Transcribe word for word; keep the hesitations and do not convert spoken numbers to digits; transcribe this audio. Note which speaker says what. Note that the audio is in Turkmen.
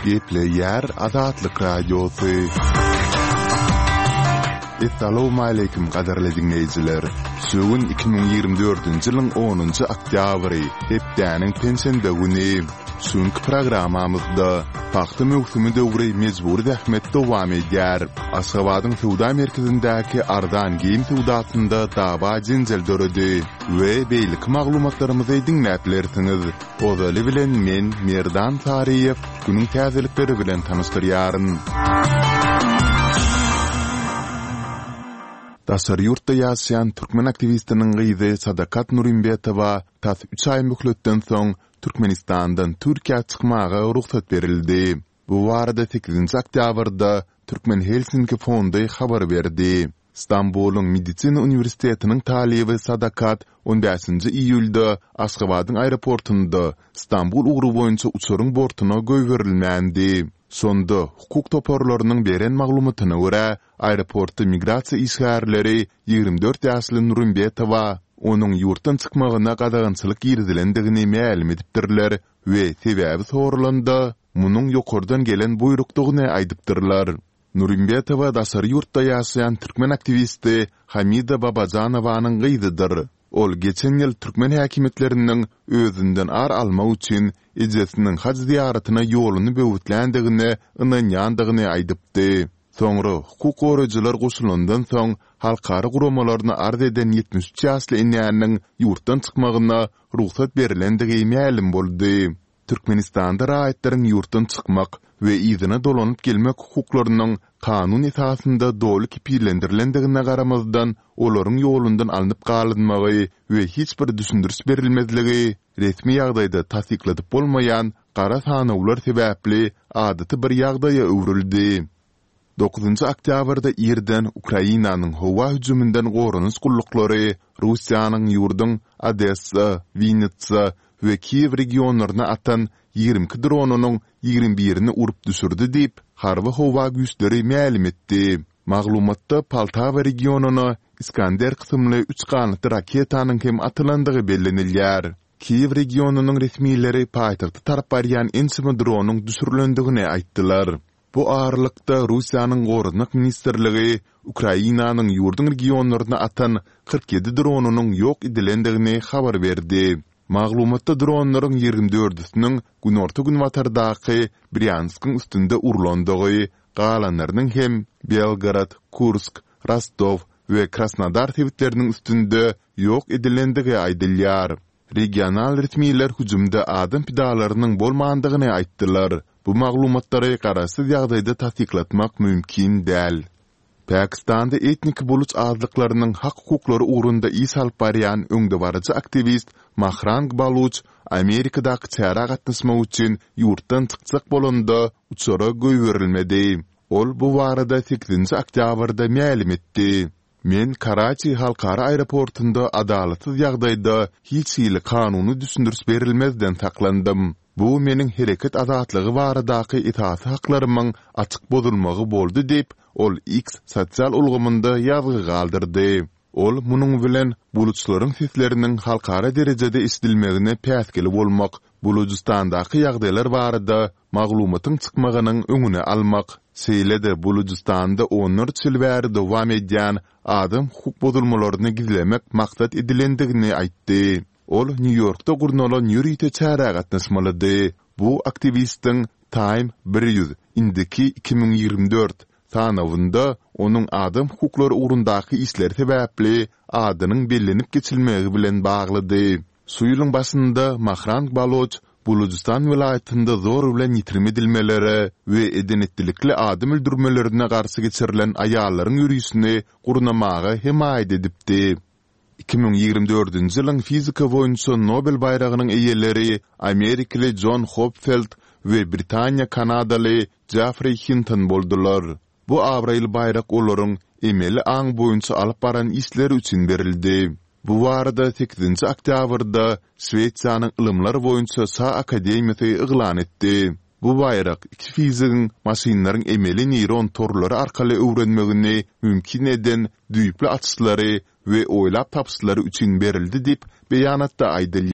Speaker 1: Geple yer Azatlyk radiosu. Assalamu alaykum qadarly dinleyijiler. Söwün iki bin ýygrimi dördünji ýylyň onunjy oktýabry, hepdäniň pensiýa güni. Şuňky programamyzda paxta mövsümi döwri mejburi zähmet dowam edýär. Aşgabatyň Suwda merkezindäki ardan giyim suwdasynda daba jenjel döredi we beýlik maglumatlarymyzy dinläplersiňiz. Ozaly bilen men Merdan Tariýew günüň täzelikleri bilen tanystyryaryn. Daşary ýurtda ýaşaýan türkmen aktivistiniň gyzy Sadakat Nurimbetowa tas üç ay möhletden soň Türkmenistandan Türkiýe çykmaga ruhsat berildi. Bu barada sekizinji oktýabrda Türkmen Helsinki fondy habar berdi. İstanbulyň Medisina Uniwersitetiniň talibi Sadakat on beşinji iýulda Aşgabatyň aeroportunda İstanbul ugru boýunça uçuryň bortuna göýberilmändi. Sonda hukuk toparlarynyň beren maglumatyna görä, aeroportda migrasiýa işgärleri ýygrimi dört ýaşly Nurimbetowa onuň ýurtdan çykmagyna gadagançylyk girdilendigini ma'lum edipdirler we sebäbi sorulanda munyň ýokardan gelen buyrukdygyny aýdypdyrlar. Nurimbetowa daşary ýurtda ýaşaýan türkmen aktivisti Hamida Babajanowyň gyzydyr. Ol geçen ýyl türkmen häkimetlerinden özünden ar almak üçin ejesiniň haç ziýaratyna ýoluny böwütländigini, ynanýandygyny aýdypdy. Soňra hukuk goraýjylar goşulandan soň halkara guramalaryna arz eden ýetmiş üç ýaşly inäniň ýurtdan çykmagyna ruhsat berilendigi ma'lum boldy. Türkmenistanda raýatlaryň ýurtdan çykmak we ýzyna dolanyp gelmek hukuklarynyň kanun esasynda doly kipirlendirilendигine garamazdan olaryň ýolundan alınıp galynmagy we hiç bir düşündürüş berilmezligi resmi ýagdaýda tasdikladyp bolmaýan gara sanawlar sebäpli adaty bir ýagdaýa öwrüldi. dokuzunjy oktýabrda Irden Ukrainanyň howa hüjümünden gorunys gullukları Russiýanyň ýurdyň Odessa, Vinnytsa we Kiev regionlaryna atan ýigrimi dronunyň ýigrimi birini urup düşürdi diýip harby howa güýçleri ma'lum etdi. Maglumatda Poltava regionuny Iskander kysymly üç ganatly raketanyň hem atylandygy bellenilýär. Kiev regionunyň resmiýetleri paýtagty tarap barýan ensimi dronuň düşürilendigini aýtdylar. Bu ağırlıkta Russiýanyň Gorunluk Ministrligi Ukrainanyň ýurdun regionlaryna atan kırk ýedi dronunyň ýok edilendigini habar berdi. Maglumatda dronlaryň ýigrimi dördüsiniň günorta gün watardaky Bryanskiň üstünde urulandygy, galanlarynyň hem Belgrad, Kursk, Rostov we Krasnodar tewitleriniň üstünde ýok edilendigi aýdylýar. Regional resmiýetler hüjümde adam pidalarynyň bolmandygyny aýtdylar. Bu maglumatlary garaşsyz ýagdaýda tasdiklatmak mümkin däl. Pakistanda etnik buluç azlyklarynyň hak hukuklary ugrunda iş alyp barýan öňde barjy aktivist Mahrang Baluch Amerikadaky çara gatnaşmak üçin ýurtdan çykjak bolanda uçara göýberilmedi. Ol bu barada sekizinji oktýabrda ma'lum etdi. Men Karachi halkara aeroportunda adalatsyz ýagdaýda hiç ýyly kanuny düşündürüş berilmezden saklandym. Bu meniň hereket azatlygy baradaky itaat haklarymyň açyk bozulmagy boldy diýip ol X sosial ulgamynda ýazgy galdyrdy. Ol munyň bilen buluçlaryň sesleriniň halkara derejede isledilmegine päskili bolmak, Bulujistandaky ýagdaýlar barada maglumatyň çykmagynyň öňüne almak, seýlede Bulujistanda onlarca ýyl bäri dowam edýän adam hukuk bozulmalaryny gizlemek maksat edilendigini aýtdy. Ol New York'ta gurnalan ýürüýte çara gatnaşmalydy. Bu aktivistiň Time bir ýüz indiki iki bin ýygrimi dört sanawynda onuň adam hukuklary ugrundaky işler sebäpli adynyň bellenip geçilmegi bilen baglydy. Şu ýylyň başynda Mahrang Baluch Bulujistan vilayetinde zor bilen ýitirim edilmeleri we edenetlikli adam öldürmelerine garşy geçirilen aýallaryň ýürüýüşini gurnamagy hemaýet edipdi. iki bin ýygrimi dördünji ýylyň fizika boýunça Nobel baýragynyň eýeleri Amerikaly John Hopfield we Britaniýa Kanadaly Geoffrey Hinton boldular. Bu awraýl baýrak olaryň emeli aň boýunça alyp baran işleri üçin berildi. Bu barada sekizinji oktýabrda Şweýçýanyň ilmler boýunça Sa Akademiýasy yglan etdi. Bu baýrak iki fizigiň maşinlaryň emeli neyron torlary arkaly öwrenmegini mümkin eden düýpli açyşlary we oýlap tapşylary üçin berildi diýip beýanatda aýdylýar.